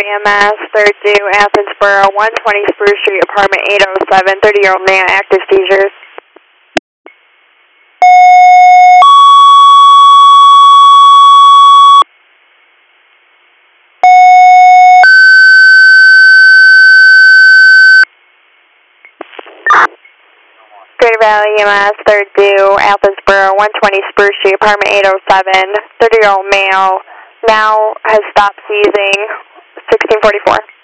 EMS, third due, Athensboro, 120 Spruce Street, apartment 807, 30-year-old male, active seizures. Greater Valley EMS, third due, Athensboro, 120 Spruce Street, apartment 807, 30-year-old male, now has stopped seizing, 1644.